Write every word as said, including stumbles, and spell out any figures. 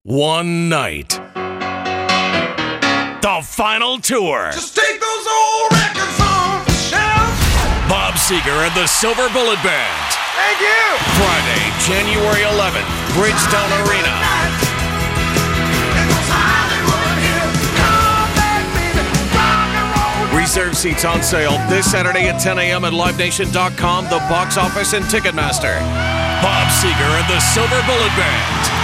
One night. The final tour. Just take those old records off the shelf. Bob Seger and the Silver Bullet Band. Thank you. Friday, January eleventh, Bridgestone Arena. Reserve seats on sale this Saturday at ten a.m. at live nation dot com, the box office, and Ticketmaster. Bob Seger and the Silver Bullet Band.